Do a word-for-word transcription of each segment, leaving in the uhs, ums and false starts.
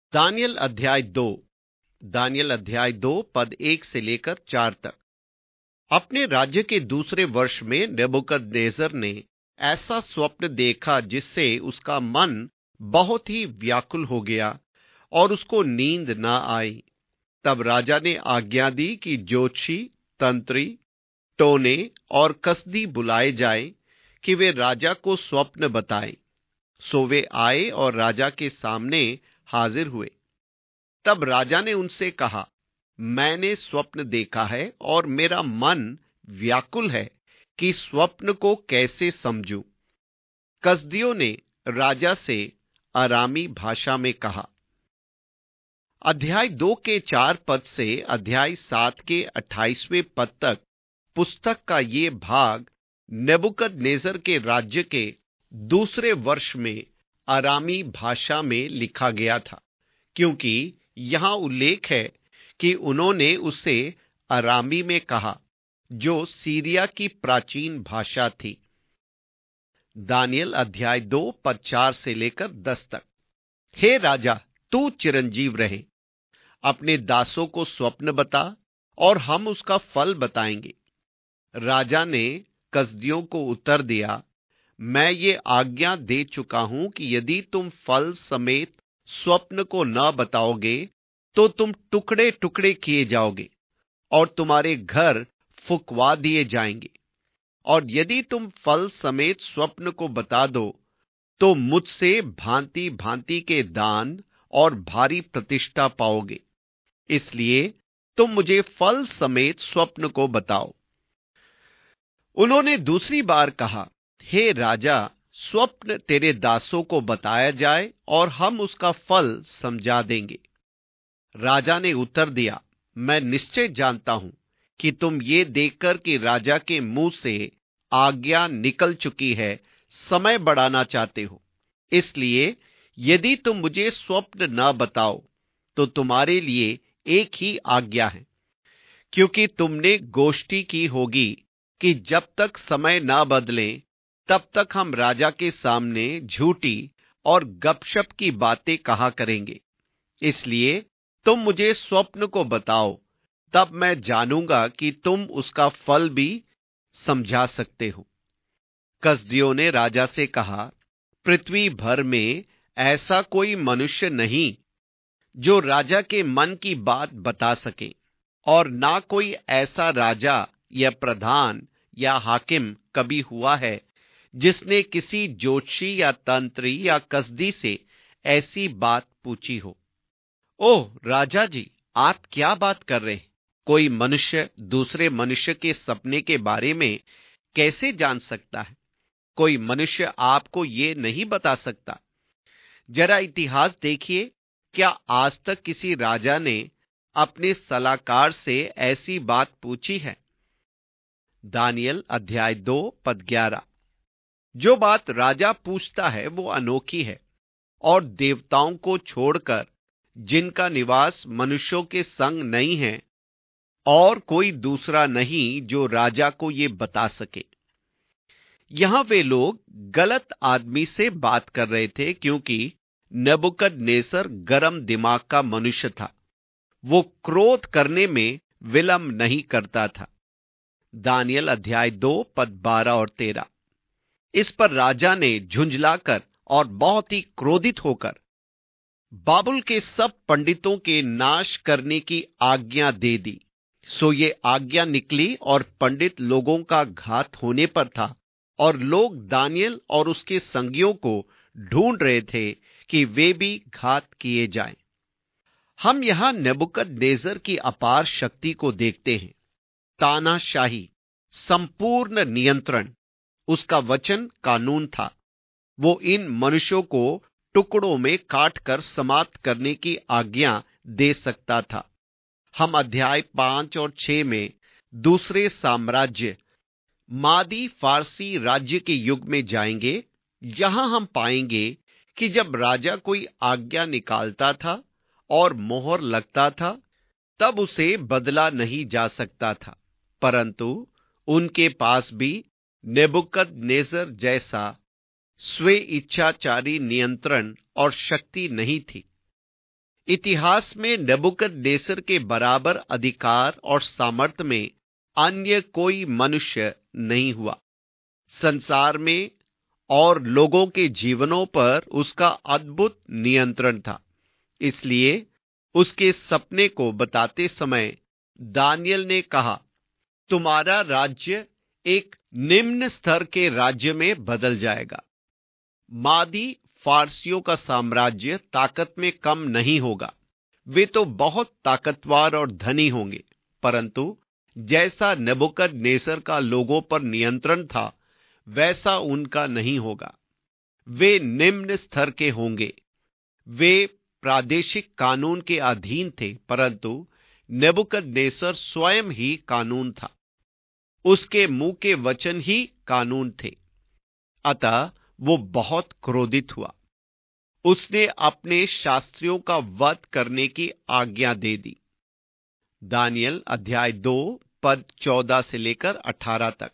Daniel अध्याय दो। Daniel अध्याय दो पद एक से लेकर चार तक। अपने राज्य के दूसरे वर्ष में नेबूकदनेस्सर ने ऐसा स्वप्न देखा जिससे उसका मन बहुत ही व्याकुल हो गया और उसको नींद न आई। तब राजा ने आज्ञा दी कि ज्योतिषी, तंत्री, टोने और कसदी बुलाए जाएं कि वे राजा को स्वप्न बताएं। सो वे आए और राजा के सामने हाजिर हुए। तब राजा ने उनसे कहा, मैंने स्वप्न देखा है और मेरा मन व्याकुल है कि स्वप्न को कैसे समझूं। कसदियों ने राजा से अरामी भाषा में कहा। अध्याय दो के चार पद से अध्याय सात के अट्ठाईसवें पद तक पुस्तक का ये भाग नेबूकदनेस्सर के राज्य के दूसरे वर्ष में अरामी भाषा में लिखा गया था, क्योंकि यहां उल्लेख है कि उन्होंने उसे अरामी में कहा, जो सीरिया की प्राचीन भाषा थी। दानियल अध्याय दो पद चार से लेकर दस तक। हे राजा, तू चिरंजीव रहे। अपने दासों को स्वप्न बता और हम उसका फल बताएंगे। राजा ने कसदियों को उत्तर दिया, मैं ये आज्ञा दे चुका हूं कि यदि तुम फल समेत स्वप्न को न बताओगे तो तुम टुकड़े टुकड़े किए जाओगे और तुम्हारे घर फुकवा दिए जाएंगे। और यदि तुम फल समेत स्वप्न को बता दो तो मुझसे भांति भांति के दान और भारी प्रतिष्ठा पाओगे। इसलिए तुम मुझे फल समेत स्वप्न को बताओ। उन्होंने दूसरी बार कहा, हे राजा, स्वप्न तेरे दासों को बताया जाए और हम उसका फल समझा देंगे। राजा ने उत्तर दिया, मैं निश्चय जानता हूं कि तुम ये देखकर कि राजा के मुंह से आज्ञा निकल चुकी है, समय बढ़ाना चाहते हो। इसलिए यदि तुम मुझे स्वप्न न बताओ तो तुम्हारे लिए एक ही आज्ञा है, क्योंकि तुमने गोष्ठी की होगी कि जब तक समय न बदले तब तक हम राजा के सामने झूठी और गपशप की बातें कहा करेंगे। इसलिए तुम मुझे स्वप्न को बताओ, तब मैं जानूंगा कि तुम उसका फल भी समझा सकते हो। कसदियों ने राजा से कहा, पृथ्वी भर में ऐसा कोई मनुष्य नहीं जो राजा के मन की बात बता सके, और ना कोई ऐसा राजा या प्रधान या हाकिम कभी हुआ है जिसने किसी ज्योतिषी या तंत्री या कसदी से ऐसी बात पूछी हो। ओह राजा जी, आप क्या बात कर रहे हैं? कोई मनुष्य दूसरे मनुष्य के सपने के बारे में कैसे जान सकता है? कोई मनुष्य आपको ये नहीं बता सकता। जरा इतिहास देखिए, क्या आज तक किसी राजा ने अपने सलाहकार से ऐसी बात पूछी है? दानियल अध्याय दो पद ग्यारह। जो बात राजा पूछता है वो अनोखी है, और देवताओं को छोड़कर जिनका निवास मनुष्यों के संग नहीं है, और कोई दूसरा नहीं जो राजा को ये बता सके। यहां वे लोग गलत आदमी से बात कर रहे थे, क्योंकि नेबूकदनेस्सर गरम दिमाग का मनुष्य था। वो क्रोध करने में विलंब नहीं करता था। दानियल अध्याय दो पद बारह और तेरह। इस पर राजा ने झुंझलाकर और बहुत ही क्रोधित होकर बाबुल के सब पंडितों के नाश करने की आज्ञा दे दी। सो ये आज्ञा निकली और पंडित लोगों का घात होने पर था, और लोग दानियल और उसके संगियों को ढूंढ रहे थे कि वे भी घात किए जाएं। हम यहां नेबूकदनेस्सर की अपार शक्ति को देखते हैं। तानाशाही, संपूर्ण नियंत्रण उसका वचन कानून था। वो इन मनुष्यों को टुकड़ों में काटकर समाप्त करने की आज्ञा दे सकता था। हम अध्याय पांच और छह में दूसरे साम्राज्य मादी फारसी राज्य के युग में जाएंगे। यहां हम पाएंगे कि जब राजा कोई आज्ञा निकालता था और मोहर लगता था, तब उसे बदला नहीं जा सकता था, परंतु उनके पास भी नेबूकदनेस्सर जैसा स्वे इच्छाचारी नियंत्रण और शक्ति नहीं थी। इतिहास में नेबुकदनेस्सर के बराबर अधिकार और सामर्थ्य में अन्य कोई मनुष्य नहीं हुआ। संसार में और लोगों के जीवनों पर उसका अद्भुत नियंत्रण था। इसलिए उसके सपने को बताते समय दानियल ने कहा, तुम्हारा राज्य एक निम्न स्तर के राज्य में बदल जाएगा। मादी फारसियों का साम्राज्य ताकत में कम नहीं होगा। वे तो बहुत ताकतवर और धनी होंगे, परंतु जैसा नेबुकदनेस्सर का लोगों पर नियंत्रण था वैसा उनका नहीं होगा। वे निम्न स्तर के होंगे। वे प्रादेशिक कानून के अधीन थे, परंतु नेबुकदनेस्सर स्वयं ही कानून था। उसके मुंह के वचन ही कानून थे। अतः वो बहुत क्रोधित हुआ। उसने अपने शास्त्रियों का वध करने की आज्ञा दे दी। दानियल अध्याय दो पद चौदह से लेकर अठारह तक।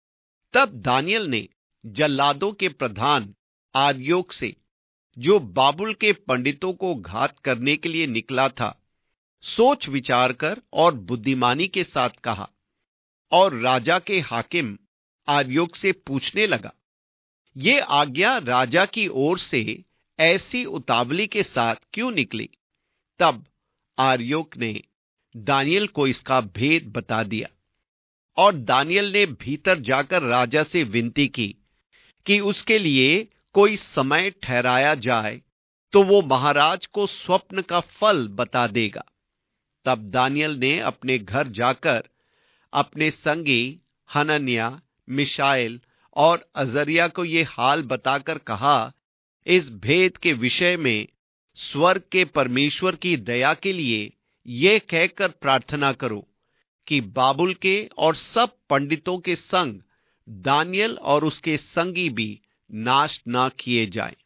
तब दानियल ने जल्लादों के प्रधान आर्योक से, जो बाबुल के पंडितों को घात करने के लिए निकला था, सोच विचार कर और बुद्धिमानी के साथ कहा, और राजा के हाकिम आर्योक से पूछने लगा, ये आज्ञा राजा की ओर से ऐसी उतावली के साथ क्यों निकली? तब आर्योक ने दानियल को इसका भेद बता दिया, और दानियल ने भीतर जाकर राजा से विनती की कि उसके लिए कोई समय ठहराया जाए, तो वो महाराज को स्वप्न का फल बता देगा। तब दानियल ने अपने घर जाकर अपने संगी हनन्याह, मिशाएल और अजर्याह को ये हाल बताकर कहा, इस भेद के विषय में स्वर्ग के परमेश्वर की दया के लिए ये कहकर प्रार्थना करो कि बाबुल के और सब पंडितों के संग दानियल और उसके संगी भी नाश ना किए जाएं।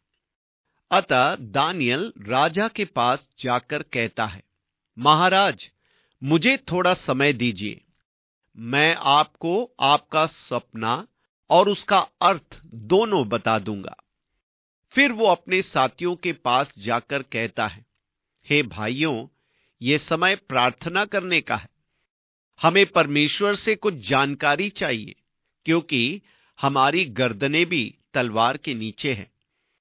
अतः दानियल राजा के पास जाकर कहता है, महाराज, मुझे थोड़ा समय दीजिए। मैं आपको आपका सपना और उसका अर्थ दोनों बता दूंगा। फिर वो अपने साथियों के पास जाकर कहता है, हे भाइयों, ये समय प्रार्थना करने का है। हमें परमेश्वर से कुछ जानकारी चाहिए, क्योंकि हमारी गर्दनें भी तलवार के नीचे हैं।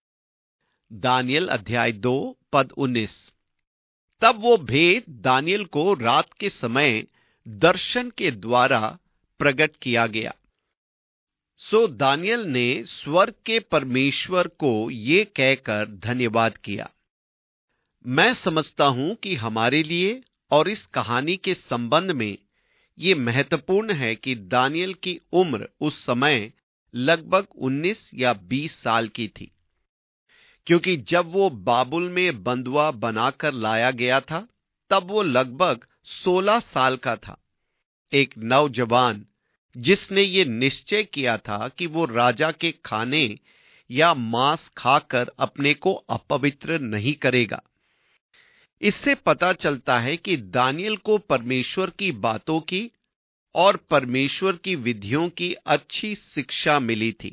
दानियल अध्याय दो पद उन्नीस। तब वो भेद दानियल को रात के समय दर्शन के द्वारा प्रकट किया गया। सो दानियल ने स्वर्ग के परमेश्वर को ये कहकर धन्यवाद किया, मैं समझता हूं कि हमारे लिए और इस कहानी के संबंध में ये महत्वपूर्ण है कि दानियल की उम्र उस समय लगभग उन्नीस या बीस साल की थी, क्योंकि जब वो बाबुल में बंधुआ बनाकर लाया गया था तब वो लगभग सोलह साल का था। एक नौजवान जिसने ये निश्चय किया था कि वो राजा के खाने या मांस खाकर अपने को अपवित्र नहीं करेगा। इससे पता चलता है कि दानियल को परमेश्वर की बातों की और परमेश्वर की विधियों की अच्छी शिक्षा मिली थी,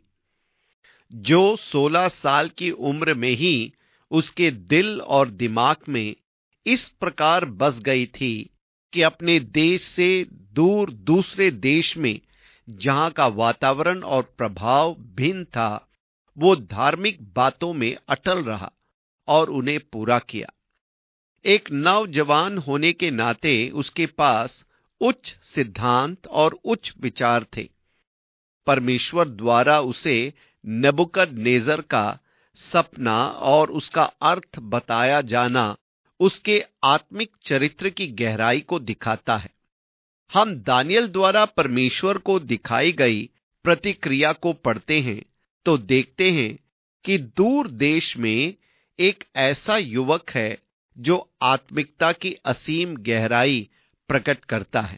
जो सोलह साल की उम्र में ही उसके दिल और दिमाग में इस प्रकार बस गई थी कि अपने देश से दूर दूसरे देश में, जहां का वातावरण और प्रभाव भिन्न था, वो धार्मिक बातों में अटल रहा और उन्हें पूरा किया। एक नौजवान होने के नाते उसके पास उच्च सिद्धांत और उच्च विचार थे। परमेश्वर द्वारा उसे नेबुकदनेस्सर का सपना और उसका अर्थ बताया जाना उसके आत्मिक चरित्र की गहराई को दिखाता है। हम दानियल द्वारा परमेश्वर को दिखाई गई प्रतिक्रिया को पढ़ते हैं तो देखते हैं कि दूर देश में एक ऐसा युवक है जो आत्मिकता की असीम गहराई प्रकट करता है।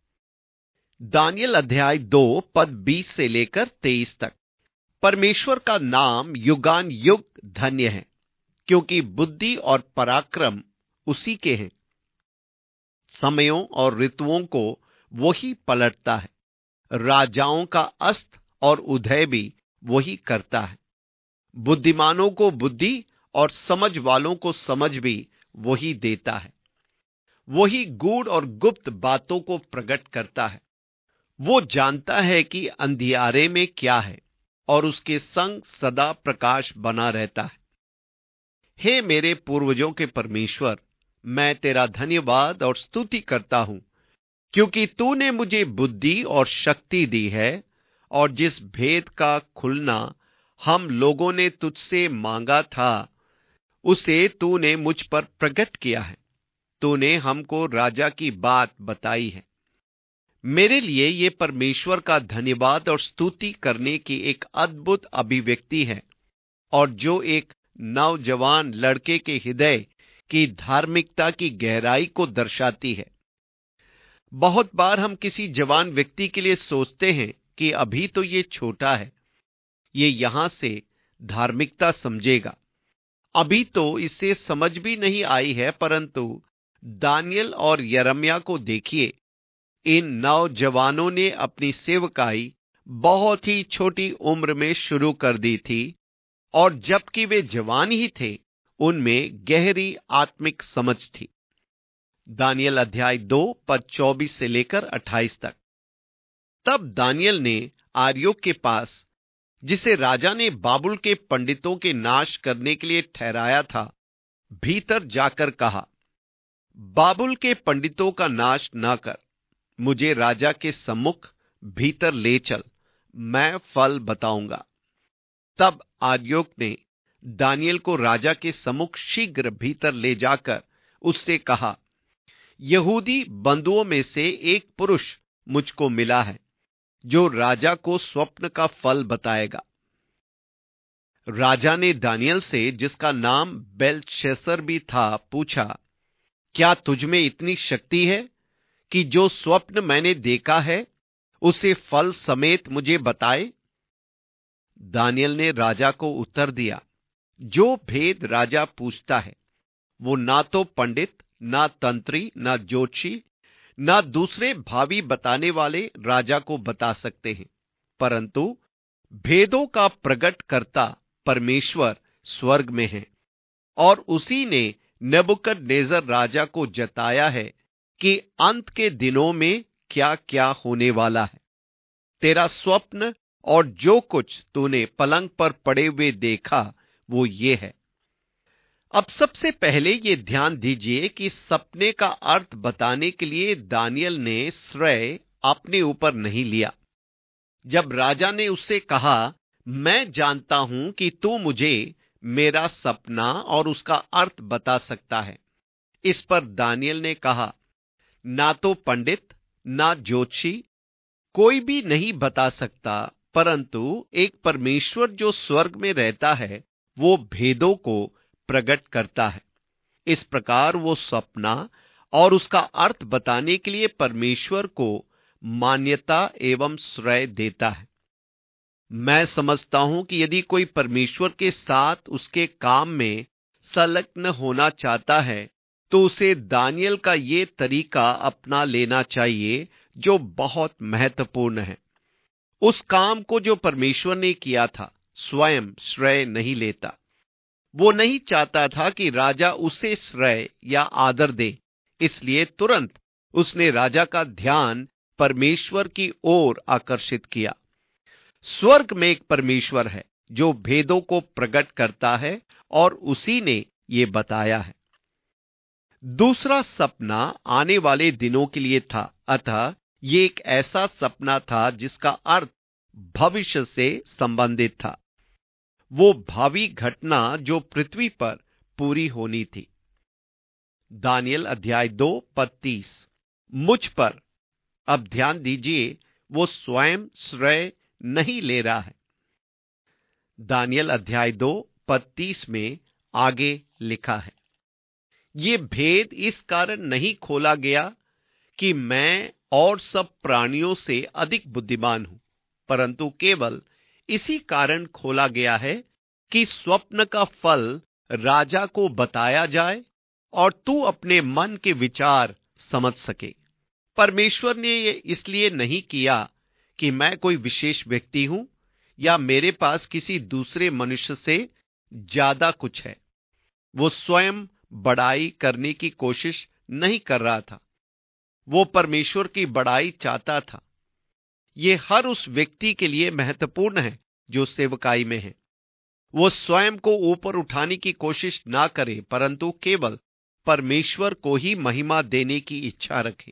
दानियल अध्याय दो पद बीस से लेकर तेईस तक। परमेश्वर का नाम युगान युग धन्य है, क्योंकि बुद्धि और पराक्रम उसी के हैं। समयों और ऋतुओं को वही पलटता है। राजाओं का अस्त और उदय भी वही करता है। बुद्धिमानों को बुद्धि और समझ वालों को समझ भी वही देता है। वही गूढ़ और गुप्त बातों को प्रकट करता है। वो जानता है कि अंधियारे में क्या है और उसके संग सदा प्रकाश बना रहता है। हे मेरे पूर्वजों के परमेश्वर, मैं तेरा धन्यवाद और स्तुति करता हूं, क्योंकि तूने मुझे बुद्धि और शक्ति दी है, और जिस भेद का खुलना हम लोगों ने तुझसे मांगा था, उसे तूने मुझ पर प्रकट किया है। तूने हमको राजा की बात बताई है। मेरे लिए ये परमेश्वर का धन्यवाद और स्तुति करने की एक अद्भुत अभिव्यक्ति है, और जो एक नौजवान लड़के के हृदय की धार्मिकता की गहराई को दर्शाती है। बहुत बार हम किसी जवान व्यक्ति के लिए सोचते हैं कि अभी तो ये छोटा है, ये यहां से धार्मिकता समझेगा, अभी तो इसे समझ भी नहीं आई है। परंतु दानियल और यिर्मयाह को देखिए, इन नौजवानों ने अपनी सेवकाई बहुत ही छोटी उम्र में शुरू कर दी थी, और जबकि वे जवान ही थे, उनमें गहरी आत्मिक समझ थी। दानियल अध्याय दो पद चौबीस से लेकर अट्ठाईस तक। तब दानियल ने आर्योक के पास, जिसे राजा ने बाबुल के पंडितों के नाश करने के लिए ठहराया था, भीतर जाकर कहा, बाबुल के पंडितों का नाश न कर, मुझे राजा के सम्मुख भीतर ले चल, मैं फल बताऊंगा। तब आर्योक ने दानियल को राजा के सम्मुख शीघ्र भीतर ले जाकर उससे कहा, यहूदी बंधुओं में से एक पुरुष मुझको मिला है, जो राजा को स्वप्न का फल बताएगा। राजा ने दानियल से, जिसका नाम बेलशस्सर भी था, पूछा, क्या तुझ में इतनी शक्ति है कि जो स्वप्न मैंने देखा है उसे फल समेत मुझे बताए? दानियल ने राजा को उत्तर दिया, जो भेद राजा पूछता है वो ना तो पंडित, ना तंत्री, ना ज्योतिषी, ना दूसरे भावी बताने वाले राजा को बता सकते हैं, परंतु भेदों का प्रकट करता परमेश्वर स्वर्ग में है, और उसी ने नेबुकदनेस्सर राजा को जताया है कि अंत के दिनों में क्या क्या होने वाला है। तेरा स्वप्न और जो कुछ तूने पलंग पर पड़े हुए देखा वो ये है। अब सबसे पहले ये ध्यान दीजिए कि सपने का अर्थ बताने के लिए दानियल ने श्रेय अपने ऊपर नहीं लिया। जब राजा ने उससे कहा, मैं जानता हूं कि तू मुझे मेरा सपना और उसका अर्थ बता सकता है, इस पर दानियल ने कहा, ना तो पंडित, ना ज्योतिषी, कोई भी नहीं बता सकता, परंतु एक परमेश्वर जो स्वर्ग में रहता है वो भेदों को प्रकट करता है। इस प्रकार वो सपना और उसका अर्थ बताने के लिए परमेश्वर को मान्यता एवं श्रेय देता है। मैं समझता हूं कि यदि कोई परमेश्वर के साथ उसके काम में संलग्न होना चाहता है तो उसे दानियल का ये तरीका अपना लेना चाहिए, जो बहुत महत्वपूर्ण है। उस काम को जो परमेश्वर ने किया था स्वयं श्रेय नहीं लेता। वो नहीं चाहता था कि राजा उसे श्रेय या आदर दे, इसलिए तुरंत उसने राजा का ध्यान परमेश्वर की ओर आकर्षित किया। स्वर्ग में एक परमेश्वर है जो भेदों को प्रकट करता है, और उसी ने ये बताया है। दूसरा सपना आने वाले दिनों के लिए था, अतः ये एक ऐसा सपना था जिसका अर्थ भविष्य से संबंधित था। वो भावी घटना जो पृथ्वी पर पूरी होनी थी। दानियल अध्याय दो पद तीस। मुझ पर, अब ध्यान दीजिए, वो स्वयं श्रेय नहीं ले रहा है। दानियल अध्याय दो पद तीस में आगे लिखा है, ये भेद इस कारण नहीं खोला गया कि मैं और सब प्राणियों से अधिक बुद्धिमान हूं, परंतु केवल इसी कारण खोला गया है कि स्वप्न का फल राजा को बताया जाए और तू अपने मन के विचार समझ सके। परमेश्वर ने ये इसलिए नहीं किया कि मैं कोई विशेष व्यक्ति हूं या मेरे पास किसी दूसरे मनुष्य से ज्यादा कुछ है। वो स्वयं बड़ाई करने की कोशिश नहीं कर रहा था। वो परमेश्वर की बड़ाई चाहता था। ये हर उस व्यक्ति के लिए महत्वपूर्ण है जो सेवकाई में है। वो स्वयं को ऊपर उठाने की कोशिश ना करे, परंतु केवल परमेश्वर को ही महिमा देने की इच्छा रखे।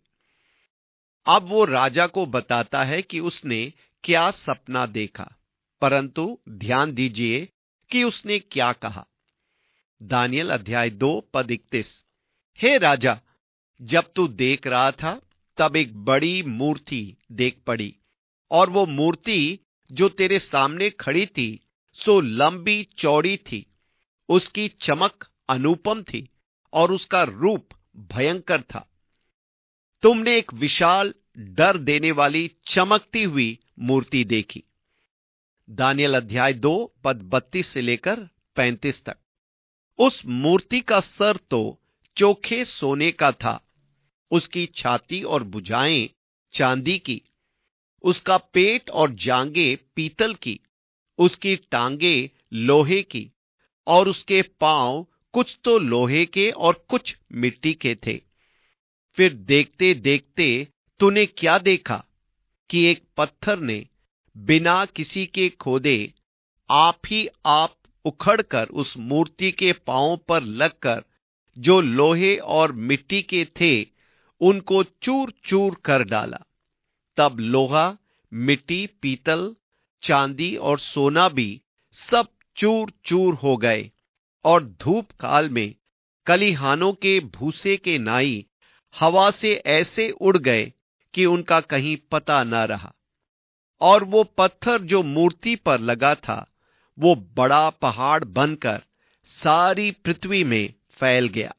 अब वो राजा को बताता है कि उसने क्या सपना देखा, परंतु ध्यान दीजिए कि उसने क्या कहा। दानियल अध्याय दो पद इकतीस। हे राजा, जब तू देख रहा था तब एक बड़ी मूर्ति देख पड़ी, और वो मूर्ति जो तेरे सामने खड़ी थी सो लंबी चौड़ी थी। उसकी चमक अनुपम थी और उसका रूप भयंकर था। तुमने एक विशाल डर देने वाली चमकती हुई मूर्ति देखी। दानियल अध्याय दो पद बत्तीस से लेकर पैंतीस तक। उस मूर्ति का सर तो चोखे सोने का था, उसकी छाती और भुजाएं चांदी की, उसका पेट और जांघें पीतल की, उसकी टांगें लोहे की, और उसके पांव कुछ तो लोहे के और कुछ मिट्टी के थे। फिर देखते देखते तूने क्या देखा कि एक पत्थर ने बिना किसी के खोदे आप ही आप उखड़कर उस मूर्ति के पांवों पर लगकर जो लोहे और मिट्टी के थे उनको चूर चूर कर डाला। तब लोहा, मिट्टी, पीतल, चांदी और सोना भी सब चूर चूर हो गए, और धूप काल में कलिहानों के भूसे के नाई हवा से ऐसे उड़ गए कि उनका कहीं पता न रहा। और वो पत्थर जो मूर्ति पर लगा था वो बड़ा पहाड़ बनकर सारी पृथ्वी में फैल गया।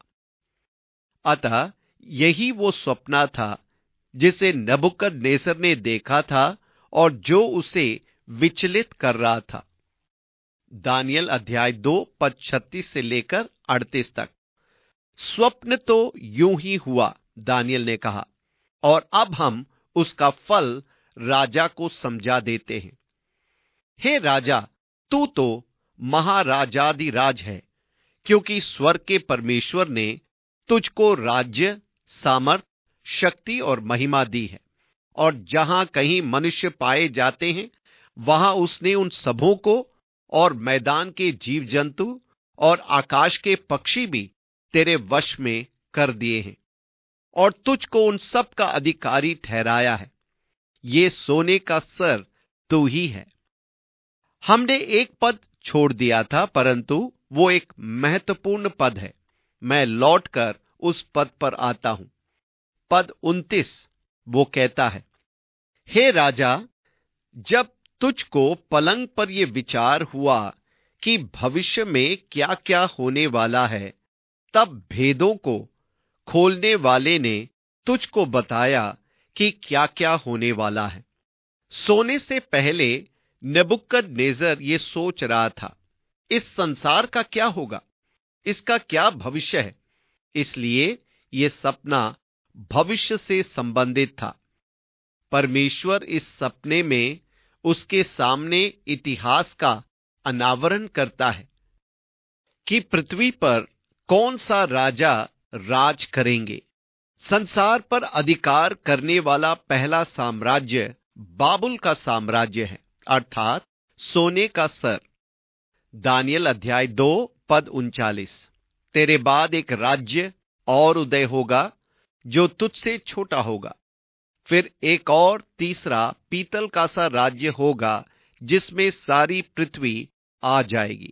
अतः यही वो स्वप्न था जिसे नबूकदनेस्सर ने देखा था और जो उसे विचलित कर रहा था। दानियल अध्याय दो पद छत्तीस से लेकर अड़तीस तक। स्वप्न तो यूं ही हुआ, दानियल ने कहा, और अब हम उसका फल राजा को समझा देते हैं। हे राजा, तू तो महाराजाधिराज है, क्योंकि स्वर्ग के परमेश्वर ने तुझको राज्य, सामर्थ, शक्ति और महिमा दी है, और जहां कहीं मनुष्य पाए जाते हैं वहां उसने उन सबों को और मैदान के जीव जंतु और आकाश के पक्षी भी तेरे वश में कर दिए हैं, और तुझको उन सब का अधिकारी ठहराया है। ये सोने का सर तू ही है। हमने एक पद छोड़ दिया था, परंतु वो एक महत्वपूर्ण पद है। मैं लौटकर उस पद पर आता हूं। पद उनतीस, वो कहता है, हे राजा, जब तुझको पलंग पर यह विचार हुआ कि भविष्य में क्या क्या होने वाला है, तब भेदों को खोलने वाले ने तुझको बताया कि क्या क्या होने वाला है। सोने से पहले नबूकदनेस्सर ये सोच रहा था, इस संसार का क्या होगा, इसका क्या भविष्य है। इसलिए यह सपना भविष्य से संबंधित था। परमेश्वर इस सपने में उसके सामने इतिहास का अनावरण करता है कि पृथ्वी पर कौन सा राजा राज करेंगे। संसार पर अधिकार करने वाला पहला साम्राज्य बाबुल का साम्राज्य है, अर्थात सोने का सर। दानियल अध्याय दो पद उनचालीस। तेरे बाद एक राज्य और उदय होगा जो तुझसे छोटा होगा। फिर एक और तीसरा पीतल का सा राज्य होगा जिसमें सारी पृथ्वी आ जाएगी।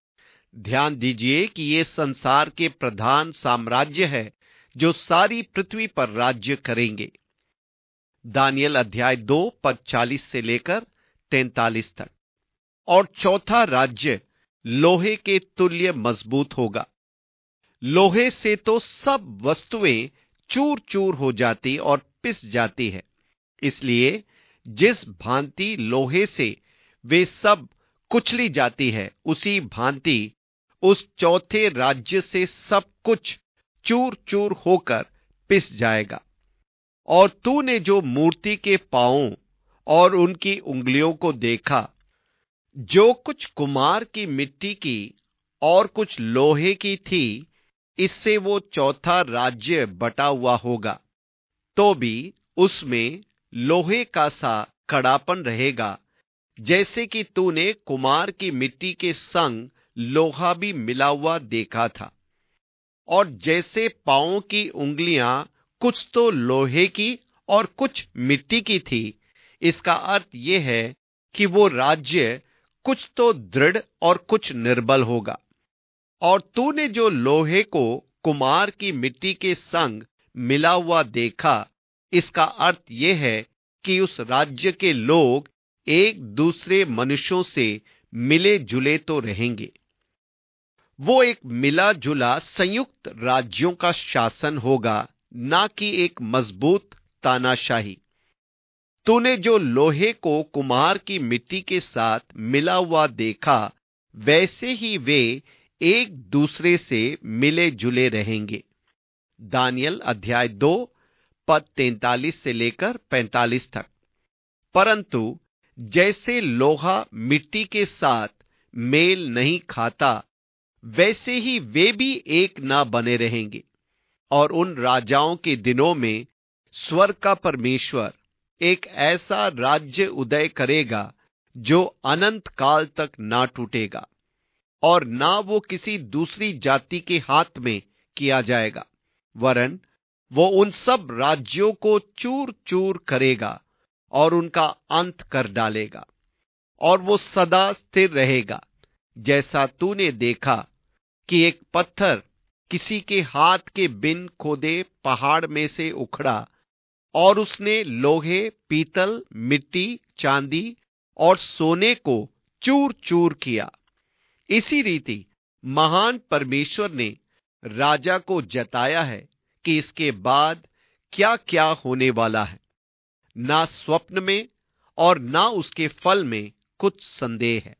ध्यान दीजिए कि ये संसार के प्रधान साम्राज्य है जो सारी पृथ्वी पर राज्य करेंगे। दानियल अध्याय दो पद चालीस से लेकर तैंतालीस तक। और चौथा राज्य लोहे के तुल्य मजबूत होगा। लोहे से तो सब वस्तुएं चूर चूर हो जाती और पिस जाती है, इसलिए जिस भांति लोहे से वे सब कुचली जाती है, उसी भांति उस चौथे राज्य से सब कुछ चूर चूर होकर पिस जाएगा। और तूने जो मूर्ति के पांवों और उनकी उंगलियों को देखा, जो कुछ कुम्हार की मिट्टी की और कुछ लोहे की थी, इससे वो चौथा राज्य बटा हुआ होगा, तो भी उसमें लोहे का सा कड़ापन रहेगा, जैसे कि तूने कुमार की मिट्टी के संग लोहा भी मिला हुआ देखा था। और जैसे पांवों की उंगलियां कुछ तो लोहे की और कुछ मिट्टी की थी, इसका अर्थ यह है कि वो राज्य कुछ तो दृढ़ और कुछ निर्बल होगा। और तूने जो लोहे को कुमार की मिट्टी के संग मिला हुआ देखा, इसका अर्थ यह है कि उस राज्य के लोग एक दूसरे मनुष्यों से मिले जुले तो रहेंगे। वो एक मिला जुला संयुक्त राज्यों का शासन होगा, ना कि एक मजबूत तानाशाही। तूने जो लोहे को कुम्हार की मिट्टी के साथ मिला हुआ देखा, वैसे ही वे एक दूसरे से मिले जुले रहेंगे। दानियल अध्याय दो पद तैंतालीस से लेकर पैंतालीस तक। परंतु जैसे लोहा मिट्टी के साथ मेल नहीं खाता, वैसे ही वे भी एक ना बने रहेंगे। और उन राजाओं के दिनों में स्वर्ग का परमेश्वर एक ऐसा राज्य उदय करेगा जो अनंत काल तक ना टूटेगा, और ना वो किसी दूसरी जाति के हाथ में किया जाएगा, वरन वो उन सब राज्यों को चूर चूर करेगा और उनका अंत कर डालेगा, और वो सदा स्थिर रहेगा। जैसा तूने देखा कि एक पत्थर किसी के हाथ के बिन खोदे पहाड़ में से उखड़ा, और उसने लोहे, पीतल, मिट्टी, चांदी और सोने को चूर चूर किया। इसी रीति महान परमेश्वर ने राजा को जताया है कि इसके बाद क्या क्या होने वाला है। ना स्वप्न में और ना उसके फल में कुछ संदेह है।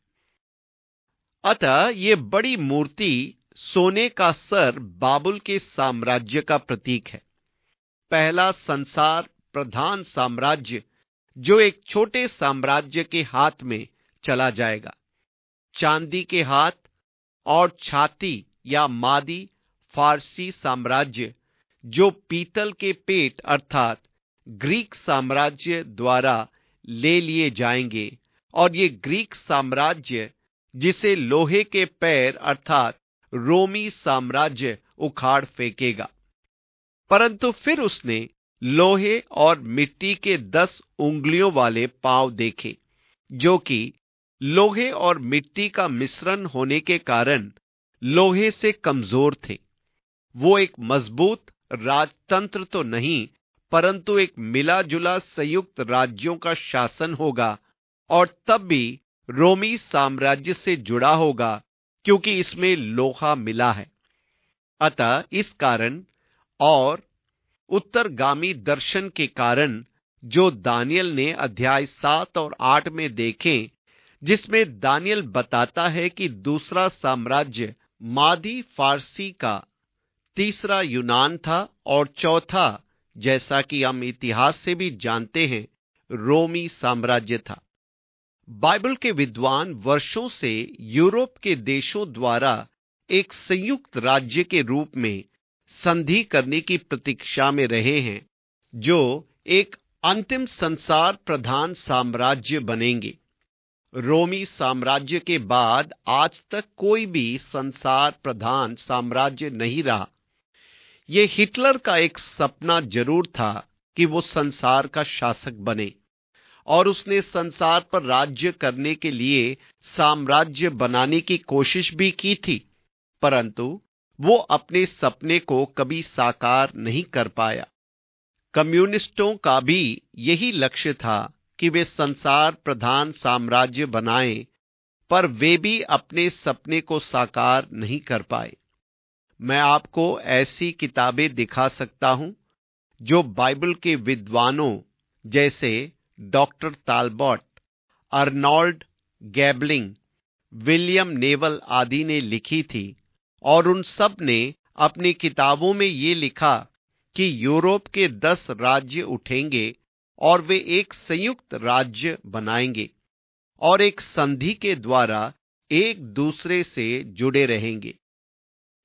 अतः ये बड़ी मूर्ति सोने का सर बाबुल के साम्राज्य का प्रतीक है। पहला संसार प्रधान साम्राज्य जो एक छोटे साम्राज्य के हाथ में चला जाएगा। चांदी के हाथ और छाती या मादी फारसी साम्राज्य जो पीतल के पेट अर्थात ग्रीक साम्राज्य द्वारा ले लिए जाएंगे, और ये ग्रीक साम्राज्य जिसे लोहे के पैर अर्थात रोमी साम्राज्य उखाड़ फेंकेगा। परंतु फिर उसने लोहे और मिट्टी के दस उंगलियों वाले पांव देखे, जो कि लोहे और मिट्टी का मिश्रण होने के कारण लोहे से कमजोर थे। वो एक मजबूत राजतंत्र तो नहीं, परंतु एक मिला जुला संयुक्त राज्यों का शासन होगा, और तब भी रोमी साम्राज्य से जुड़ा होगा, क्योंकि इसमें लोहा मिला है। अतः इस कारण और उत्तरगामी दर्शन के कारण जो दानियल ने अध्याय सात और आठ में देखे, जिसमें दानियल बताता है कि दूसरा साम्राज्य मादी फारसी का, तीसरा यूनान था, और चौथा, जैसा कि हम इतिहास से भी जानते हैं, रोमी साम्राज्य था। बाइबल के विद्वान वर्षों से यूरोप के देशों द्वारा एक संयुक्त राज्य के रूप में संधि करने की प्रतीक्षा में रहे हैं, जो एक अंतिम संसार प्रधान साम्राज्य बनेंगे। रोमी साम्राज्य के बाद आज तक कोई भी संसार प्रधान साम्राज्य नहीं रहा। यह हिटलर का एक सपना जरूर था कि वो संसार का शासक बने, और उसने संसार पर राज्य करने के लिए साम्राज्य बनाने की कोशिश भी की थी, परंतु वो अपने सपने को कभी साकार नहीं कर पाया। कम्युनिस्टों का भी यही लक्ष्य था कि वे संसार प्रधान साम्राज्य बनाएं, पर वे भी अपने सपने को साकार नहीं कर पाए। मैं आपको ऐसी किताबें दिखा सकता हूं जो बाइबल के विद्वानों जैसे doctor Talbot, Arnold Gabling, William Newell आदि ने लिखी थी, और उन सब ने अपनी किताबों में ये लिखा कि यूरोप के दस राज्य उठेंगे और वे एक संयुक्त राज्य बनाएंगे और एक संधि के द्वारा एक दूसरे से जुड़े रहेंगे।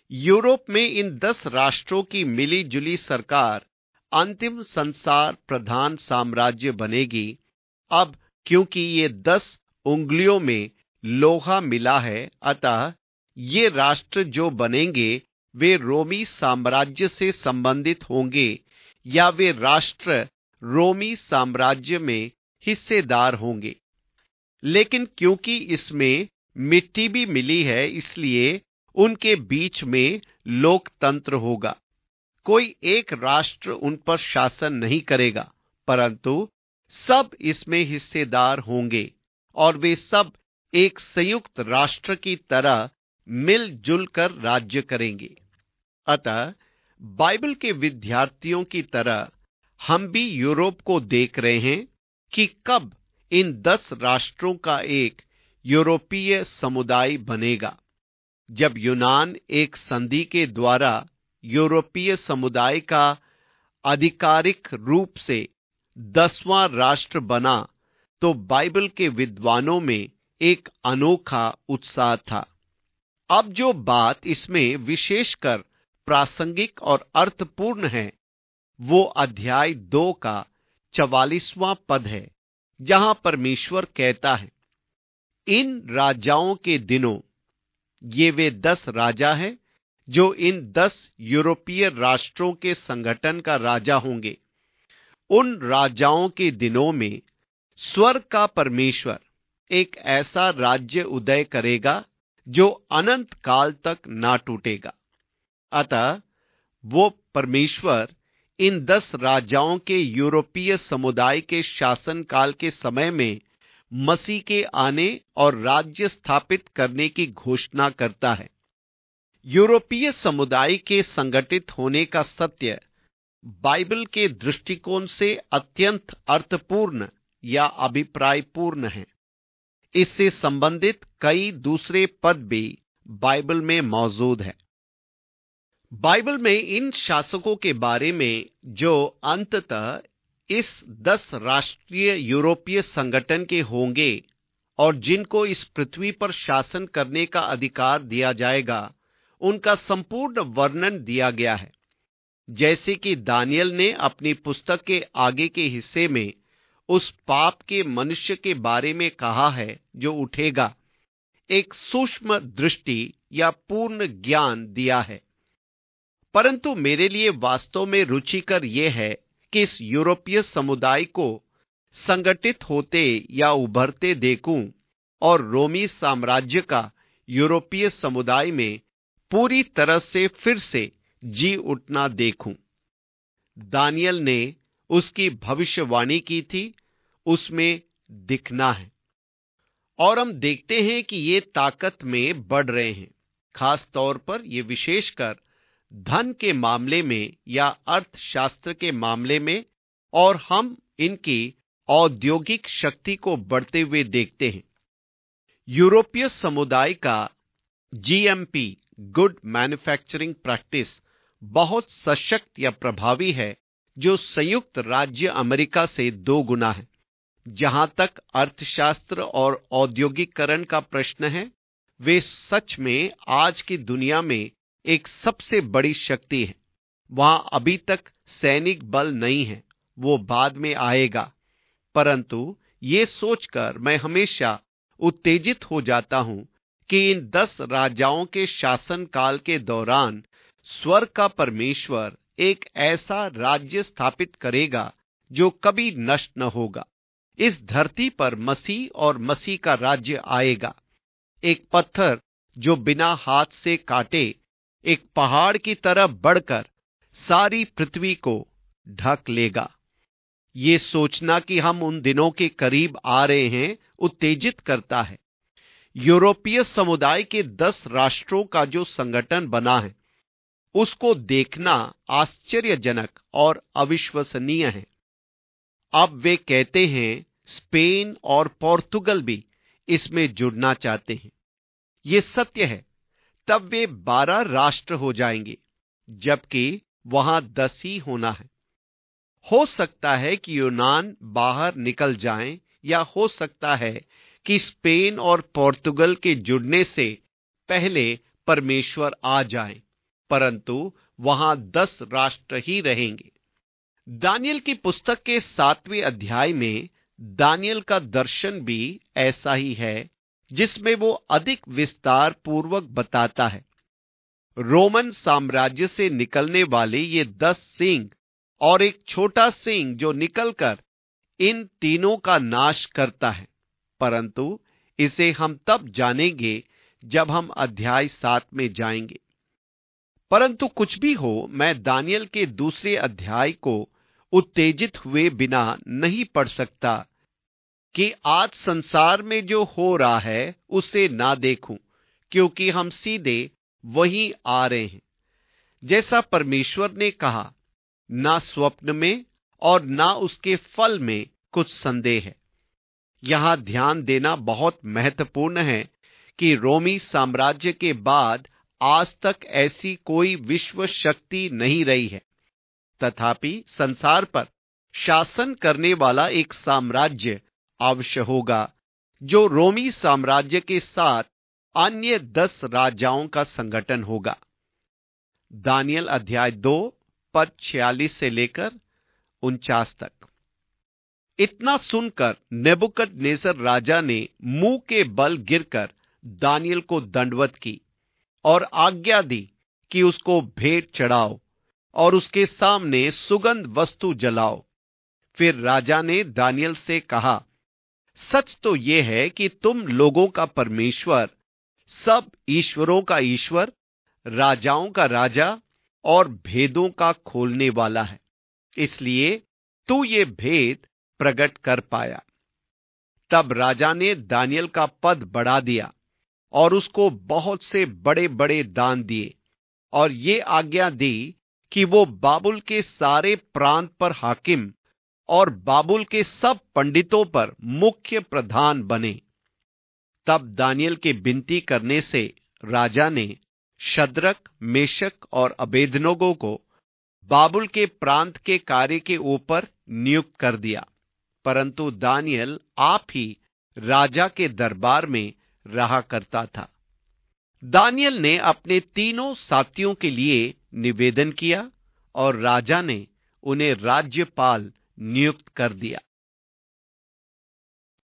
यूरोप में इन दस राष्ट्रों की मिली जुली सरकार अंतिम संसार प्रधान साम्राज्य बनेगी। अब क्योंकि ये दस उंगलियों में लोहा मिला है, अतः ये राष्ट्र जो बनेंगे वे रोमी साम्राज्य से संबंधित होंगे या वे राष्ट्र रोमी साम्राज्य में हिस्सेदार होंगे। लेकिन क्योंकि इसमें मिट्टी भी मिली है, इसलिए उनके बीच में लोकतंत्र होगा। कोई एक राष्ट्र उन पर शासन नहीं करेगा, परंतु सब इसमें हिस्सेदार होंगे और वे सब एक संयुक्त राष्ट्र की तरह मिलजुल कर राज्य करेंगे। अतः बाइबल के विद्यार्थियों की तरह हम भी यूरोप को देख रहे हैं कि कब इन दस राष्ट्रों का एक यूरोपीय समुदाय बनेगा। जब यूनान एक संधि के द्वारा यूरोपीय समुदाय का आधिकारिक रूप से दसवां राष्ट्र बना, तो बाइबल के विद्वानों में एक अनोखा उत्साह था। अब जो बात इसमें विशेषकर प्रासंगिक और अर्थपूर्ण है, वो अध्याय दो का चवालीसवां पद है, जहां परमेश्वर कहता है, इन राजाओं के दिनों, ये वे दस राजा हैं जो इन दस यूरोपीय राष्ट्रों के संगठन का राजा होंगे। उन राजाओं के दिनों में स्वर्ग का परमेश्वर एक ऐसा राज्य उदय करेगा जो अनंत काल तक ना टूटेगा। अतः वो परमेश्वर इन दस राजाओं के यूरोपीय समुदाय के शासन काल के समय में मसीह के आने और राज्य स्थापित करने की घोषणा करता है। यूरोपीय समुदाय के संगठित होने का सत्य बाइबल के दृष्टिकोण से अत्यंत अर्थपूर्ण या अभिप्रायपूर्ण है। इससे संबंधित कई दूसरे पद भी बाइबल में मौजूद है। बाइबल में इन शासकों के बारे में जो अंततः इस दस राष्ट्रीय यूरोपीय संगठन के होंगे और जिनको इस पृथ्वी पर शासन करने का अधिकार दिया जाएगा, उनका संपूर्ण वर्णन दिया गया है। जैसे कि दानियल ने अपनी पुस्तक के आगे के हिस्से में उस पाप के मनुष्य के बारे में कहा है जो उठेगा, एक सूक्ष्म दृष्टि या पूर्ण ज्ञान दिया है। परंतु मेरे लिए वास्तव में रुचिकर यह है कि इस यूरोपीय समुदाय को संगठित होते या उभरते देखूं और रोमी साम्राज्य का यूरोपीय समुदाय में पूरी तरह से फिर से जी उठना देखूं। दानियल ने उसकी भविष्यवाणी की थी, उसमें दिखना है। और हम देखते हैं कि ये ताकत में बढ़ रहे हैं, खास तौर पर ये विशेषकर धन के मामले में या अर्थशास्त्र के मामले में, और हम इनकी औद्योगिक शक्ति को बढ़ते हुए देखते हैं। यूरोपीय समुदाय का जीएमपी गुड मैन्युफैक्चरिंग प्रैक्टिस बहुत सशक्त या प्रभावी है, जो संयुक्त राज्य अमेरिका से दो गुना है। जहां तक अर्थशास्त्र और औद्योगिकरण का प्रश्न है, वे सच में आज की दुनिया में एक सबसे बड़ी शक्ति है। वहां अभी तक सैनिक बल नहीं है, वो बाद में आएगा। परंतु ये सोचकर मैं हमेशा उत्तेजित हो जाता हूं कि इन दस राजाओं के शासन काल के दौरान स्वर्ग का परमेश्वर एक ऐसा राज्य स्थापित करेगा जो कभी नष्ट न होगा। इस धरती पर मसीह और मसीह का राज्य आएगा। एक पत्थर जो बिना हाथ से काटे एक पहाड़ की तरह बढ़कर सारी पृथ्वी को ढक लेगा। ये सोचना कि हम उन दिनों के करीब आ रहे हैं उत्तेजित करता है। यूरोपीय समुदाय के दस राष्ट्रों का जो संगठन बना है, उसको देखना आश्चर्यजनक और अविश्वसनीय है। अब वे कहते हैं स्पेन और पोर्तुगल भी इसमें जुड़ना चाहते हैं। ये सत्य है, तब वे बारह राष्ट्र हो जाएंगे, जबकि वहां दस ही होना है। हो सकता है कि यूनान बाहर निकल जाएं, या हो सकता है कि स्पेन और पोर्तुगल के जुड़ने से पहले परमेश्वर आ जाए। परंतु वहां दस राष्ट्र ही रहेंगे। दानियल की पुस्तक के सातवें अध्याय में दानियल का दर्शन भी ऐसा ही है, जिसमें वो अधिक विस्तार पूर्वक बताता है। रोमन साम्राज्य से निकलने वाले ये दस सिंह और एक छोटा सिंह जो निकलकर इन तीनों का नाश करता है, परंतु इसे हम तब जानेंगे जब हम अध्याय सात में जाएंगे। परंतु कुछ भी हो, मैं दानियल के दूसरे अध्याय को उत्तेजित हुए बिना नहीं पढ़ सकता कि आज संसार में जो हो रहा है उसे ना देखूं, क्योंकि हम सीधे वहीं आ रहे हैं। जैसा परमेश्वर ने कहा, ना स्वप्न में और ना उसके फल में कुछ संदेह है। यहां ध्यान देना बहुत महत्वपूर्ण है कि रोमी साम्राज्य के बाद आज तक ऐसी कोई विश्व शक्ति नहीं रही है। तथापि संसार पर शासन करने वाला एक साम्राज्य अवश्य होगा, जो रोमी साम्राज्य के साथ अन्य दस राजाओं का संगठन होगा। दानियल अध्याय दो पद छियालीस से लेकर उनचास तक। इतना सुनकर नेबुकदनेस्सर राजा ने मुंह के बल गिरकर दानियल को दंडवत की और आज्ञा दी कि उसको भेंट चढ़ाओ और उसके सामने सुगंध वस्तु जलाओ। फिर राजा ने दानियल से कहा, सच तो यह है कि तुम लोगों का परमेश्वर, सब ईश्वरों का ईश्वर, राजाओं का राजा और भेदों का खोलने वाला है, इसलिए तू ये भेद प्रकट कर पाया। तब राजा ने दानियल का पद बढ़ा दिया और उसको बहुत से बड़े बड़े दान दिए और ये आज्ञा दी कि वो बाबुल के सारे प्रांत पर हाकिम और बाबुल के सब पंडितों पर मुख्य प्रधान बने। तब दानियल के विनती करने से राजा ने शद्रक, मेशक और अबेदनगो को बाबुल के प्रांत के कार्य के ऊपर नियुक्त कर दिया, परंतु दानियल आप ही राजा के दरबार में रहा करता था। दानियल ने अपने तीनों साथियों के लिए निवेदन किया और राजा ने उन्हें राज्यपाल नियुक्त कर दिया।